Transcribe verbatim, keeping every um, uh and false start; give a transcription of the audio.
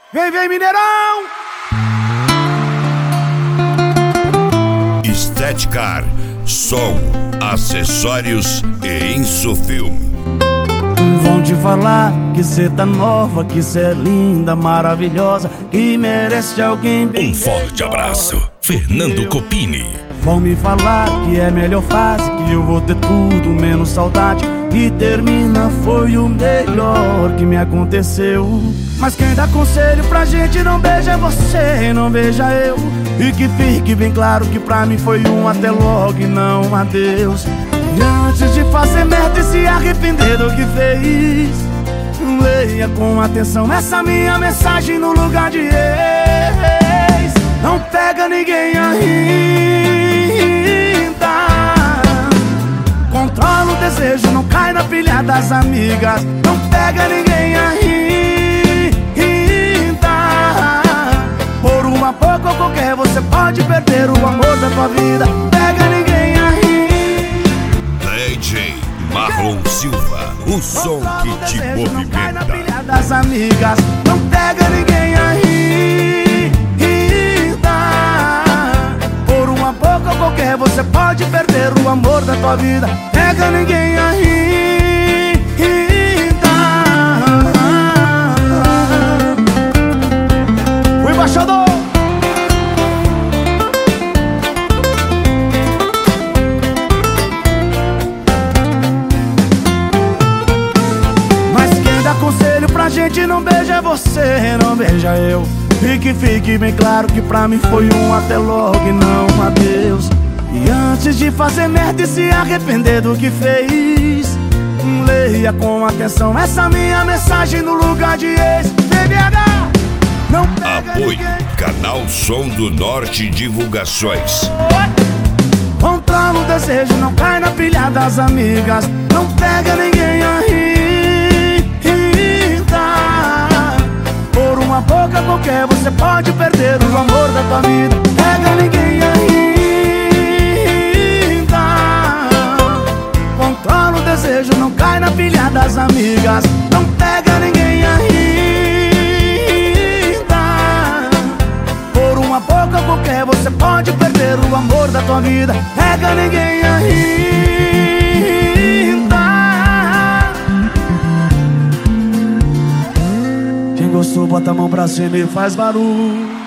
Vem, vem, Mineirão! Estética, som, acessórios e Insufilme. Vão te falar que cê tá nova, que cê é linda, maravilhosa, que merece alguém bem. Um forte abraço, Fernando Copini. Vão me falar que é melhor fase, que eu vou ter tudo menos saudade, e termina foi o melhor que me aconteceu. Mas quem dá conselho pra gente não beija você, não beija eu. E que fique bem claro que pra mim foi um até logo e não um adeus. E antes de fazer merda e se arrepender do que fez, leia com atenção essa minha mensagem no lugar de ex. Não pega ninguém ainda, controla o desejo, não cai na pilha das amigas. Não pega ninguém ainda, por uma pouco ou qualquer você pode perder o amor da tua vida. Pega ninguém ainda. D J Marlon Silva, o som que te desejo, não cai na movimenta. pilha das amigas. Não pega ninguém ainda, por uma pouco ou qualquer você pode perder o amor da tua vida. Pega ninguém ainda. O embaixador. Mas quem dá conselho pra gente não beija você, não beija eu. E que fique bem claro que pra mim foi um até logo e não um adeus. E antes de fazer merda e se arrepender do que fez, leia com atenção essa minha mensagem no lugar de ex. B B H, não pega Apoio ninguém. Canal Som do Norte Divulgações. Controla o desejo, não cai na pilha das amigas. Não pega ninguém ainda, por uma boca qualquer você pode perder o amor da tua vida. Pega ninguém ainda, controla o desejo, não cai na pilha das amigas. Não pega ninguém ainda, por uma boca qualquer você pode perder o amor da tua vida. Pega ninguém ainda. Quem gostou bota a mão pra cima e faz barulho.